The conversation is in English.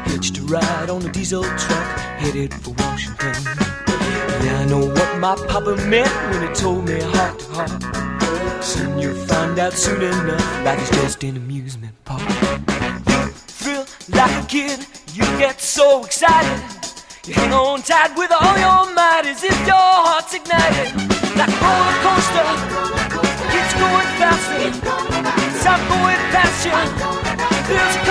hitched a ride on a diesel truck, headed for Washington. Yeah, I know what my papa meant when he told me heart to heart. Son, you'll find out soon enough, life is just an amusement park. You feel like a kid, you get so excited. You hang on tight with all your might as if your heart's ignited. Like a roller coaster, keeps going faster. As I'm going past you, feels